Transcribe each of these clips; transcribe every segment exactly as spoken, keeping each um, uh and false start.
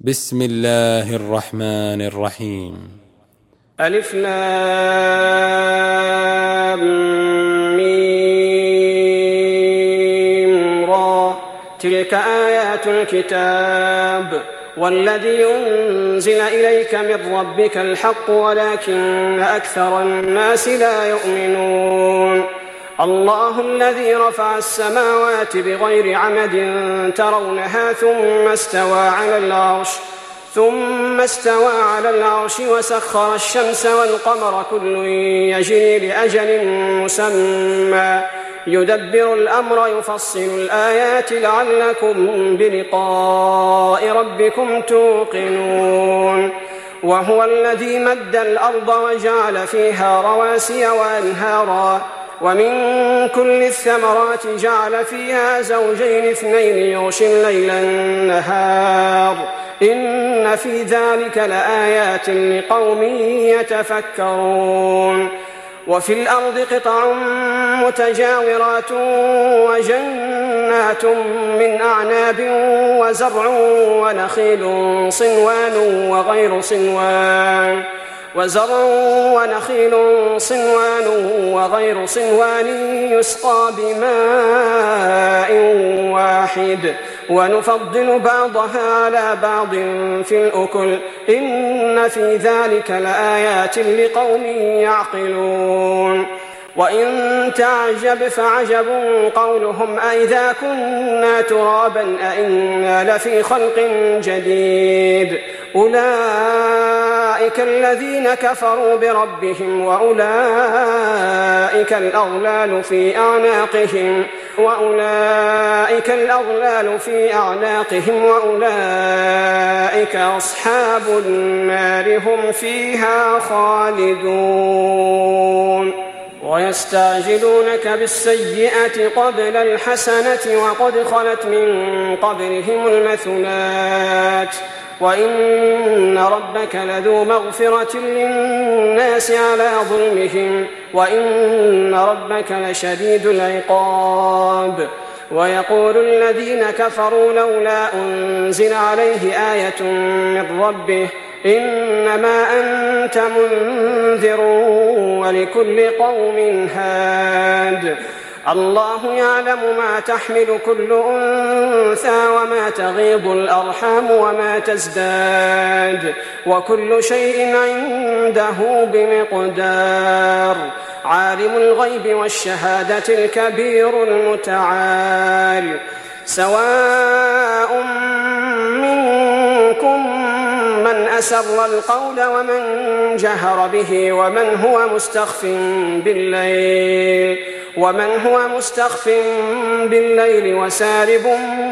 بسم الله الرحمن الرحيم. ألف لام ميم را تلك آيات الكتاب والذي أنزل إليك من ربك الحق ولكن أكثر الناس لا يؤمنون. الله الذي رفع السماوات بغير عمد ترونها ثم استوى على العرش ثم استوى على العرش وسخر الشمس والقمر كل يجري لأجل مسمى يدبر الأمر يفصل الآيات لعلكم بلقاء ربكم توقنون. وهو الذي مد الأرض وجعل فيها رواسي وأنهارا ومن كل الثمرات جعل فيها زوجين اثنين يغشي الليل النهار إن في ذلك لآيات لقوم يتفكرون. وفي الأرض قطع متجاورات وجنات من أعناب وزرع ونخيل صنوان وغير صنوان وزرع ونخيل صنوان وغير صنوان يسقى بماء واحد ونفضل بعضها على بعض في الأكل إن في ذلك لآيات لقوم يعقلون. وإن تعجب فعجب قولهم أئذا كنا ترابا أئنا لفي خلق جديد أولئك الذين كفروا بربهم وأولئك الأغلال في أعناقهم وأولئك الأغلال في أعناقهم وأولئك أصحاب النار هم فيها خالدون. ويستعجلونك بالسيئة قبل الحسنة وقد خلت من قبلهم المثلات وإن ربك لذو مغفرة للناس على ظلمهم وإن ربك لشديد العقاب. ويقول الذين كفروا لولا أنزل عليه آية من ربه إنما أنت منذر ولكل قوم هاد. الله يعلم ما تحمل كل أنثى وما تغيض الأرحام وما تزداد وكل شيء عنده بمقدار. عالم الغيب والشهادة الكبير المتعال. سواء منكم من أسر القول ومن جهر به ومن هو مستخف بالليل ومن هو مستخف بالليل وسارب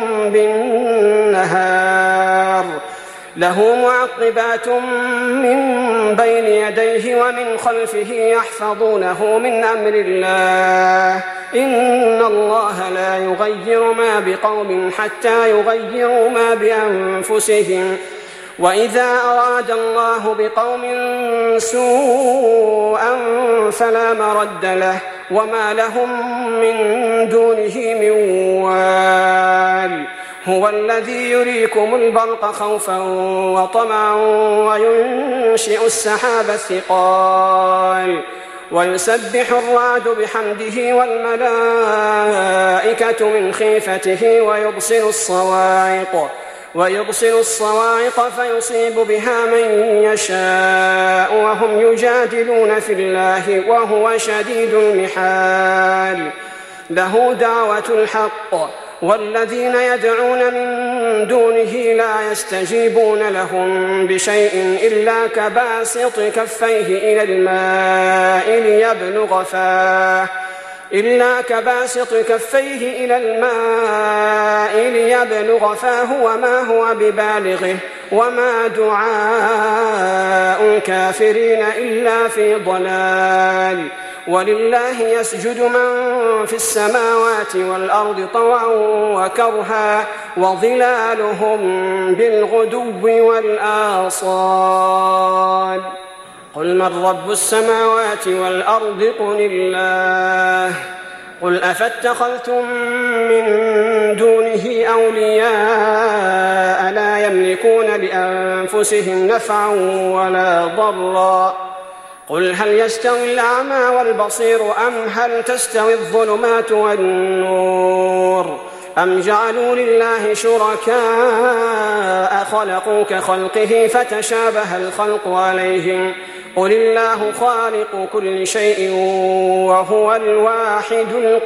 بالنهار. له معقبات من بين يديه ومن خلفه يحفظونه من أمر الله إن الله لا يغير ما بقوم حتى يغيروا ما بأنفسهم وإذا أراد الله بقوم سوءا فلا مرد له وما لهم من دونه من وال. هو الذي يريكم البرق خوفا وطمعا وينشئ السحاب الثقال ويسبح الرعد بحمده والملائكة من خيفته ويبصر الصواعق ويبصر الصواعق فيصيب بها من يشاء وهم يجادلون في الله وهو شديد المحال. له دعوة الحق والذين يدعون من دونه لا يستجيبون لهم بشيء إلا كباسط كفيه إلى الماء ليبلغ فاه إلا كباسط كفيه إلى الماء ليبلغ فاه وما هو ببالغه وما دعاء الكافرين إلا في ضلال. ولله يسجد من في السماوات والأرض طوعا وكرها وظلالهم بالغدو والآصال. قل من رب السماوات والأرض قل الله قل أفاتخذتم من دونه أولياء لا يملكون لأنفسهم نفعا ولا ضرا قل هل يستوي الأعمى والبصير أم هل تستوي الظلمات والنور أم جعلوا لله شركاء خلقوا كخلقه فتشابه الخلق عليهم قل الله خالق كل شيء وهو الواحد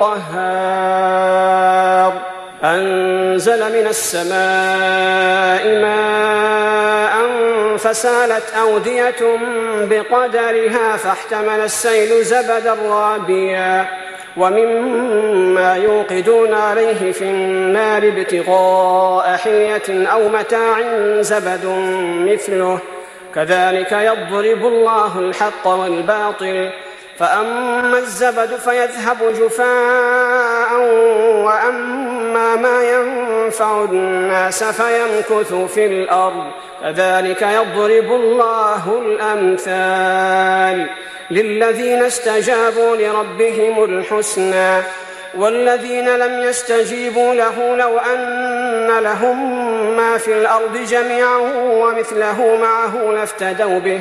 القهار أنزل من السماء ماء فسالت أودية بقدرها فاحتمل السيل زبدا رابيا ومما يوقدون عليه في النار ابتغاء حلية أو متاع زبد مثله كذلك يضرب الله الحق والباطل فأما الزبد فيذهب جفاء وأما ما ينفع الناس فيمكث في الأرض كذلك يضرب الله الأمثال للذين استجابوا لربهم الحسنى والذين لم يستجيبوا له لو أن لهم ما في الأرض جميعا ومثله معه لافتدوا به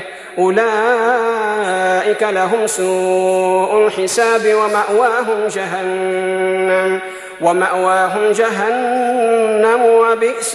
أولئك لهم سوء الحساب ومأواهم جهنم ومأواهم جهنم وبئس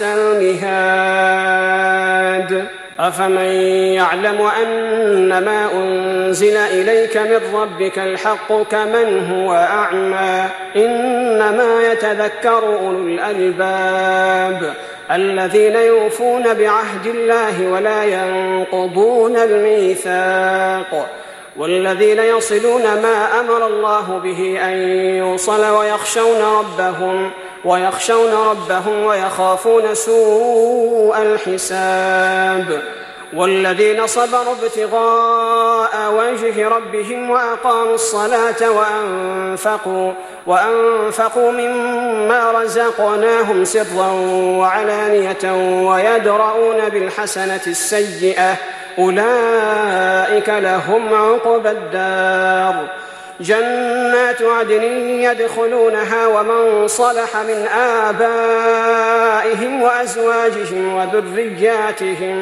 المهاد أفمن يعلم أن ما أنزل إليك من ربك الحق كمن هو أعمى إنما يتذكر أولو الألباب الذين يوفون بعهد الله ولا ينقضون الميثاق والذين يصلون ما أمر الله به أن يوصل ويخشون ربهم ويخشون ربهم ويخافون سوء الحساب والذين صبروا ابتغاء وجه ربهم وأقاموا الصلاة وأنفقوا, وأنفقوا مما رزقناهم سرا وعلانية ويدرؤون بالحسنة السيئة أولئك لهم عقبى الدار جنات عدن يدخلونها ومن صلح من آبائهم وأزواجهم وذرياتهم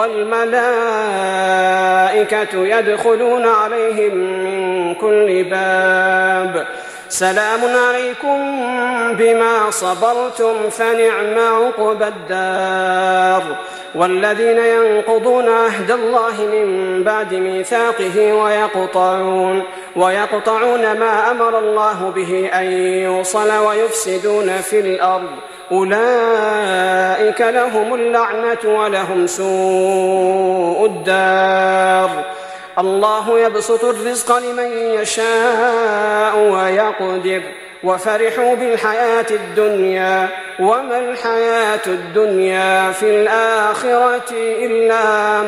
والملائكة يدخلون عليهم من كل باب سلام عليكم بما صبرتم فنعم عقبى الدار والذين ينقضون عهد الله من بعد ميثاقه ويقطعون, ويقطعون ما أمر الله به أن يوصل ويفسدون في الأرض أولئك لهم اللعنة ولهم سوء الدار الله يبسط الرزق لمن يشاء ويقدر وفرحوا بالحياة الدنيا وما الحياة الدنيا في الآخرة إلا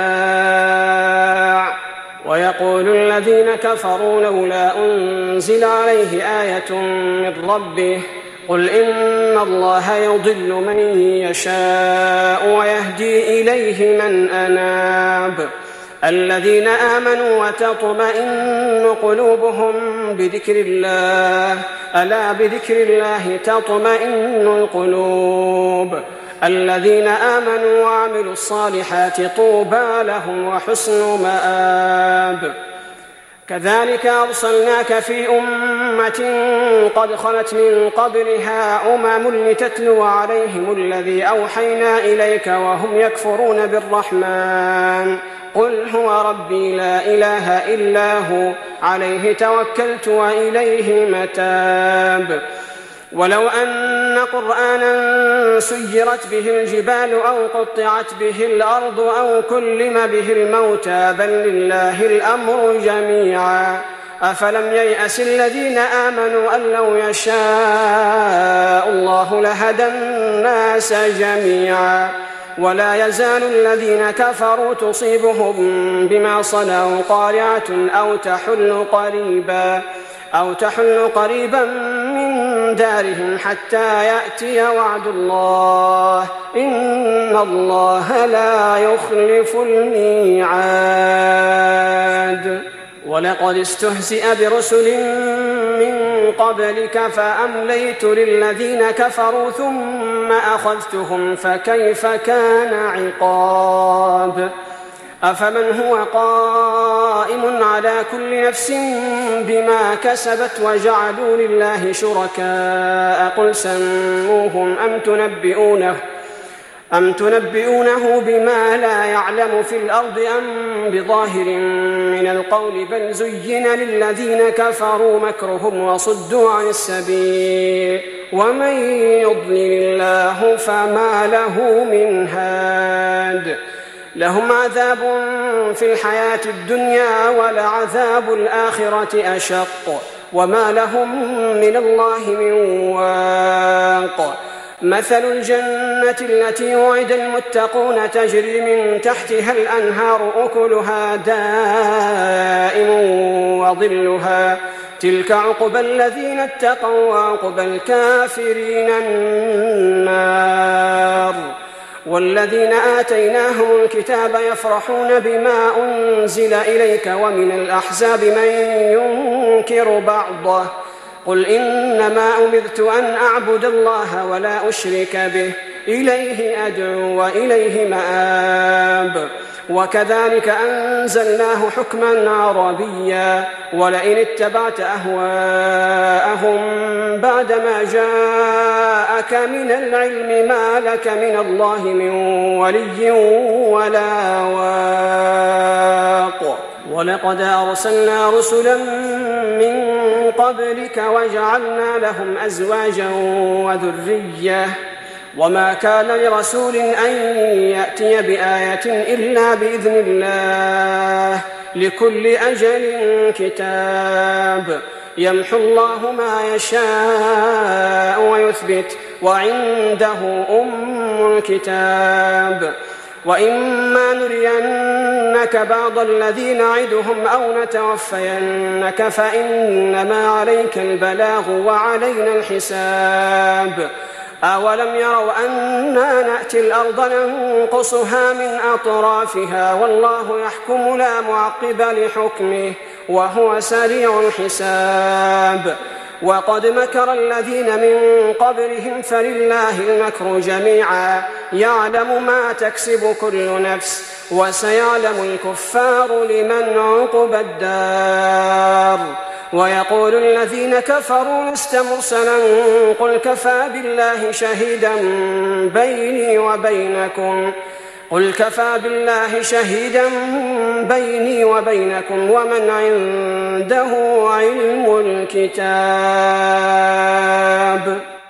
متاع ويقول الذين كفروا لولا أنزل عليه آية من ربه قل إن الله يضل من يشاء ويهدي إليه من أناب الذين آمنوا وتطمئن قلوبهم بذكر الله ألا بذكر الله تطمئن القلوب الذين آمنوا وعملوا الصالحات طوبى لهم وحسن مآب كذلك أرسلناك في أمة قد خلت من قبلها أمم لتتلو عليهم الذي أوحينا إليك وهم يكفرون بالرحمن قل هو ربي لا إله إلا هو عليه توكلت وإليه متاب ولو أن قرآنا سيرت به الجبال أو قطعت به الأرض أو كلم به الموتى بل لله الأمر جميعا أفلم ييأس الذين آمنوا أن لو يشاء الله لهدى الناس جميعا ولا يزال الذين كفروا تصيبهم بما صنعوا قارعة أو تحل قريبا أو تحل قريبا من دارهم حتى يأتي وعد الله إن الله لا يخلف الميعاد ولقد استهزئ برسل من قبلك فأمليت للذين كفروا ثم أخذتهم فكيف كان عقاب أفمن هو قائم على كل نفس بما كسبت وجعلوا لله شركاء قل سموهم أم تنبئونه أم تنبئونه بما لا يعلم في الأرض أم بظاهر من القول بل زين للذين كفروا مكرهم وصدوا عن السبيل ومن يضلل الله فما له من هاد لهم عذاب في الحياة الدنيا ولعذاب الآخرة أشق وما لهم من الله من واق مثل الجنة التي وعد المتقون تجري من تحتها الأنهار أكلها دائم وظلها تلك عقبى الذين اتقوا وعقبى الكافرين النار والذين آتيناهم الكتاب يفرحون بما أنزل إليك ومن الأحزاب من ينكر بعضه قل إنما أمرت أن أعبد الله ولا أشرك به إليه أدعو وإليه مآب وكذلك أنزلناه حكما عربيا ولئن اتبعت أهواءهم بعدما جاءك من العلم ما لك من الله من ولي ولا واق ولقد أرسلنا رسلا من قبلك وجعلنا لهم أزواجا وذرية وما كان لرسول أن يأتي بآية إلا بإذن الله لكل أجل كتاب يمحو الله ما يشاء ويثبت وعنده أم الكتاب وإما نرينك بعض الذي نعدهم أو نتوفينك فإنما عليك البلاغ وعلينا الحساب أولم يروا أنا نأتي الأرض ننقصها من أطرافها والله يحكم لا معقب لحكمه وهو سريع الحساب وقد مكر الذين من قبلهم فلله المكر جميعا يعلم ما تكسب كل نفس وسيعلم الكفار لمن عقبى الدار ويقول الذين كفروا لست مرسلا قل كفى بالله شهيدا بيني وبينكم قل كفى بالله شهيدا بيني وبينكم ومن عنده علم الكتاب